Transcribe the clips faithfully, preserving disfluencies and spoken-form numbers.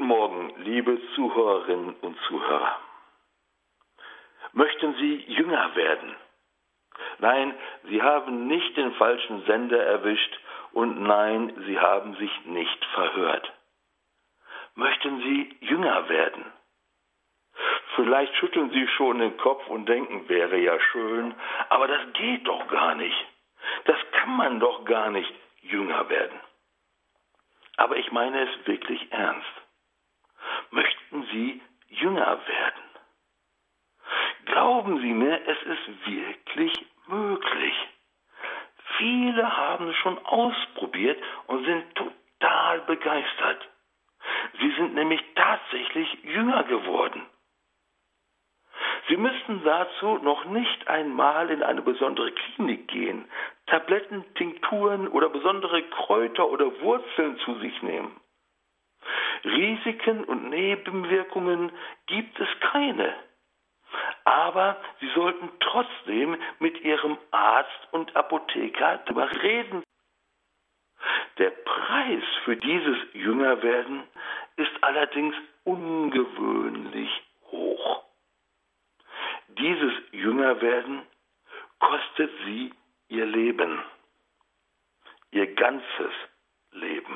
Guten Morgen, liebe Zuhörerinnen und Zuhörer. Möchten Sie jünger werden? Nein, Sie haben nicht den falschen Sender erwischt und nein, Sie haben sich nicht verhört. Möchten Sie jünger werden? Vielleicht schütteln Sie schon den Kopf und denken, wäre ja schön, aber das geht doch gar nicht. Das kann man doch gar nicht jünger werden. Aber ich meine es wirklich ernst. Möchten Sie jünger werden? Glauben Sie mir, es ist wirklich möglich. Viele haben es schon ausprobiert und sind total begeistert. Sie sind nämlich tatsächlich jünger geworden. Sie müssen dazu noch nicht einmal in eine besondere Klinik gehen, Tabletten, Tinkturen oder besondere Kräuter oder Wurzeln zu sich nehmen. Risiken und Nebenwirkungen gibt es keine. Aber Sie sollten trotzdem mit Ihrem Arzt und Apotheker darüber reden. Der Preis für dieses Jüngerwerden ist allerdings ungewöhnlich hoch. Dieses Jüngerwerden kostet Sie Ihr Leben, Ihr ganzes Leben.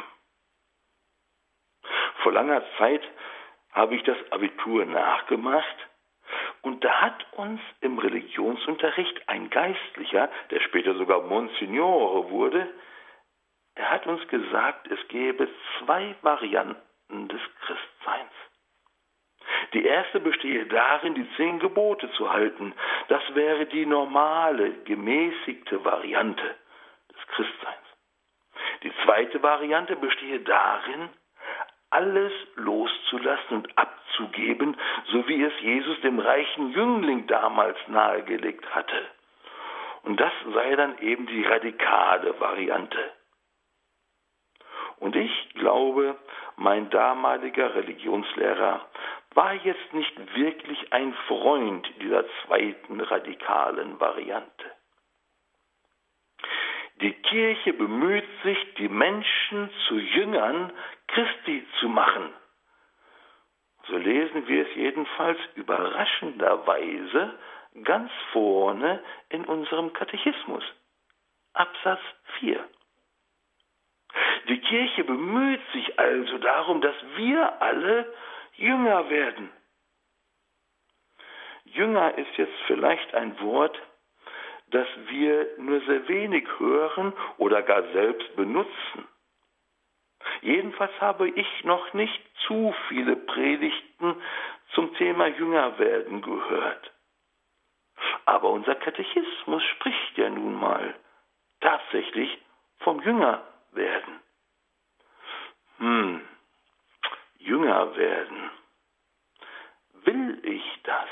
Vor langer Zeit habe ich das Abitur nachgemacht und da hat uns im Religionsunterricht ein Geistlicher, der später sogar Monsignore wurde, er hat uns gesagt, es gäbe zwei Varianten des Christseins. Die erste bestehe darin, die zehn Gebote zu halten. Das wäre die normale, gemäßigte Variante des Christseins. Die zweite Variante bestehe darin, alles loszulassen und abzugeben, so wie es Jesus dem reichen Jüngling damals nahegelegt hatte. Und das sei dann eben die radikale Variante. Und ich glaube, mein damaliger Religionslehrer war jetzt nicht wirklich ein Freund dieser zweiten radikalen Variante. Die Kirche bemüht sich, die Menschen zu Jüngern Christi zu machen. So lesen wir es jedenfalls überraschenderweise ganz vorne in unserem Katechismus, Absatz vier. Die Kirche bemüht sich also darum, dass wir alle Jünger werden. Jünger ist jetzt vielleicht ein Wort, das wir nur sehr wenig hören oder gar selbst benutzen. Jedenfalls habe ich noch nicht zu viele Predigten zum Thema Jüngerwerden gehört. Aber unser Katechismus spricht ja nun mal tatsächlich vom Jüngerwerden. Hm, Jünger werden. Will ich das?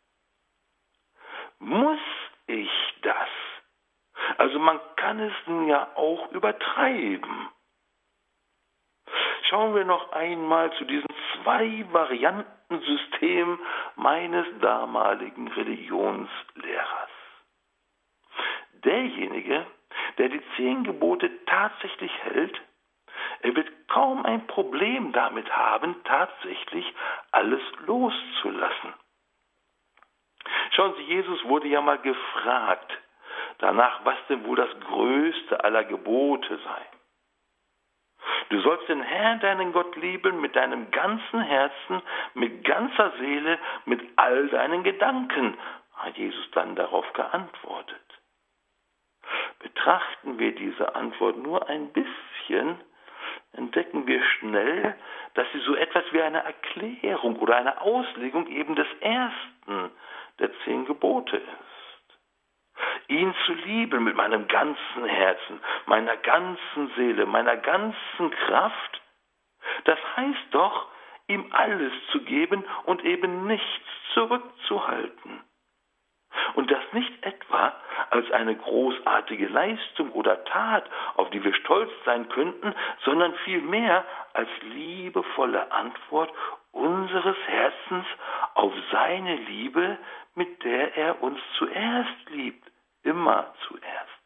Muss ich das? Also man kann es nun ja auch übertreiben. Schauen wir noch einmal zu diesem Zwei-Varianten-System meines damaligen Religionslehrers. Derjenige, der die zehn Gebote tatsächlich hält, er wird kaum ein Problem damit haben, tatsächlich alles loszulassen. Schauen Sie, Jesus wurde ja mal gefragt danach, was denn wohl das größte aller Gebote sei. Du sollst den Herrn, deinen Gott, lieben mit deinem ganzen Herzen, mit ganzer Seele, mit all deinen Gedanken, hat Jesus dann darauf geantwortet. Betrachten wir diese Antwort nur ein bisschen, entdecken wir schnell, dass sie so etwas wie eine Erklärung oder eine Auslegung eben des ersten der zehn Gebote ist. Ihn zu lieben mit meinem ganzen Herzen, meiner ganzen Seele, meiner ganzen Kraft, das heißt doch, ihm alles zu geben und eben nichts zurückzuhalten. Und das nicht etwa als eine großartige Leistung oder Tat, auf die wir stolz sein könnten, sondern vielmehr als liebevolle Antwort unseres Herzens auf seine Liebe, mit der er uns zuerst liebt, immer zuerst.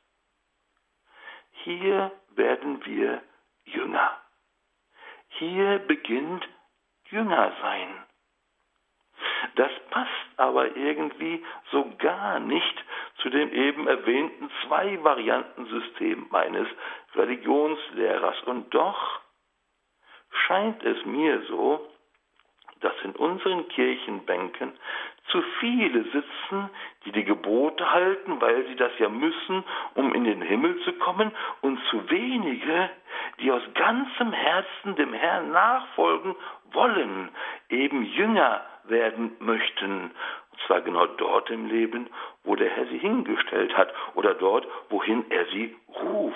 Hier werden wir Jünger. Hier beginnt Jünger sein. Das passt aber irgendwie so gar nicht zu dem eben erwähnten Zwei-Varianten-System meines Religionslehrers. Und doch scheint es mir so, dass in unseren Kirchenbänken zu viele sitzen, die die Gebote halten, weil sie das ja müssen, um in den Himmel zu kommen, und zu wenige, die aus ganzem Herzen dem Herrn nachfolgen wollen, eben Jünger werden möchten. Und zwar genau dort im Leben, wo der Herr sie hingestellt hat, oder dort, wohin er sie ruft.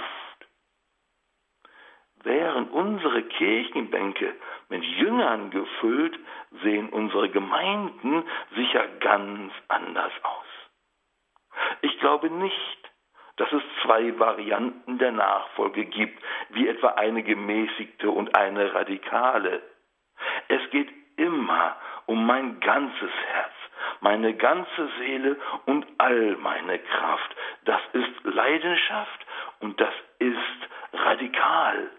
Wären unsere Kirchenbänke mit Jüngern gefüllt, sehen unsere Gemeinden sicher ganz anders aus. Ich glaube nicht, dass es zwei Varianten der Nachfolge gibt, wie etwa eine gemäßigte und eine radikale. Es geht immer um mein ganzes Herz, meine ganze Seele und all meine Kraft. Das ist Leidenschaft und das ist radikal.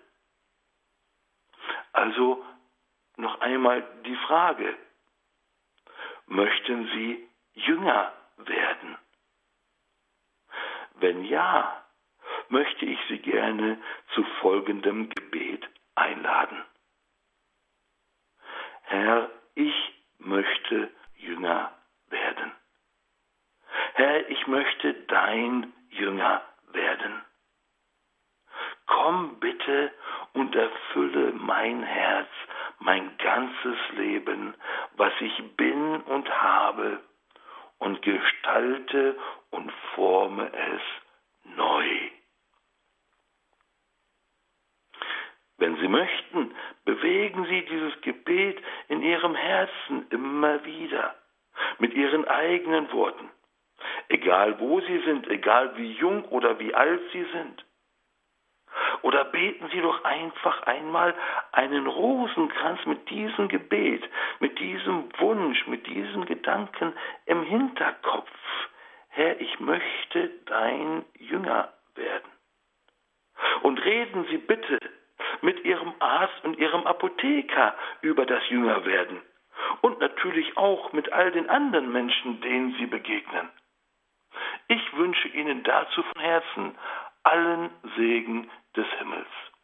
Also noch einmal die Frage: Möchten Sie Jünger werden? Wenn ja, möchte ich Sie gerne zu folgendem Gebet einladen. Herr, ich möchte Jünger werden. Herr, ich möchte dein Jünger werden. Komm bitte und erfülle mein Herz, mein ganzes Leben, was ich bin und habe, und gestalte und forme es neu. Wenn Sie möchten, bewegen Sie dieses Gebet in Ihrem Herzen immer wieder, mit Ihren eigenen Worten, egal wo Sie sind, egal wie jung oder wie alt Sie sind. Oder beten Sie doch einfach einmal einen Rosenkranz mit diesem Gebet, mit diesem Wunsch, mit diesem Gedanken im Hinterkopf. Herr, ich möchte dein Jünger werden. Und reden Sie bitte mit Ihrem Arzt und Ihrem Apotheker über das Jüngerwerden. Und natürlich auch mit all den anderen Menschen, denen Sie begegnen. Ich wünsche Ihnen dazu von Herzen allen Segen des Himmels.